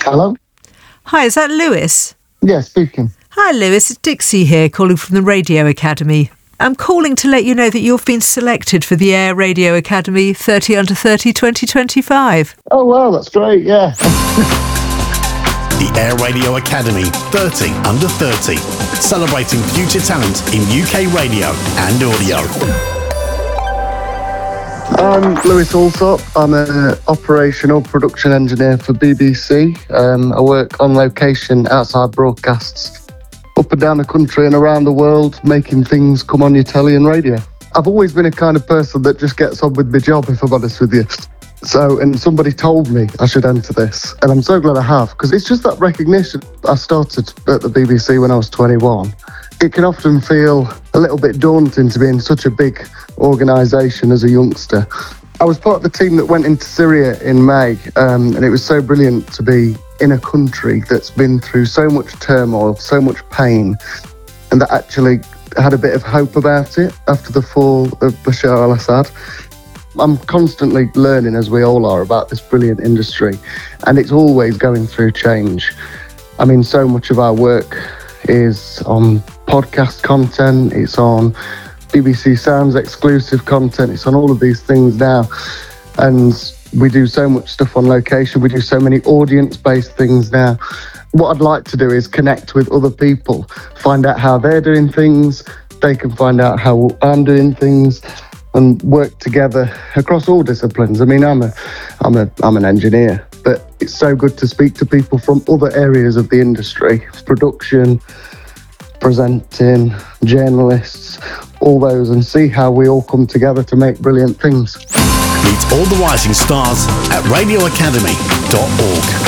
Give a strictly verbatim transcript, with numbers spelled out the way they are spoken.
Hello? Hi, is that Lewis? Yeah, speaking. Hi, Lewis. It's Dixie here, calling from the Radio Academy. I'm calling to let you know that you've been selected for the Air Radio Academy thirty under thirty twenty twenty-five. Oh, wow, that's great, yeah. The Air Radio Academy thirty under thirty, celebrating future talent in U K radio and audio. I'm Lewis Alsop. I'm an operational production engineer for B B C. Um, I work on location outside broadcasts up and down the country and around the world, making things come on your telly and radio. I've always been a kind of person that just gets on with my job, if I'm honest with you. So, and somebody told me I should enter this, and I'm so glad I have, because it's just that recognition. I started at the B B C when I was twenty-one. It can often feel a little bit daunting to be in such a big organisation as a youngster. I was part of the team that went into Syria in May, um, and it was so brilliant to be in a country that's been through so much turmoil, so much pain, and that actually had a bit of hope about it after the fall of Bashar al-Assad. I'm constantly learning, as we all are, about this brilliant industry, and it's always going through change. I mean, so much of our work is on podcast content, it's on B B C Sounds exclusive content, it's on all of these things now, and we do so much stuff on location, we do so many audience-based things now. What I'd like to do is connect with other people, find out how they're doing things, they can find out how I'm doing things, and work together across all disciplines. I mean, I'm a, I'm a, I'm an engineer, but it's so good to speak to people from other areas of the industry, production, presenting, journalists, all those, and see how we all come together to make brilliant things. Meet all the rising stars at radio academy dot org.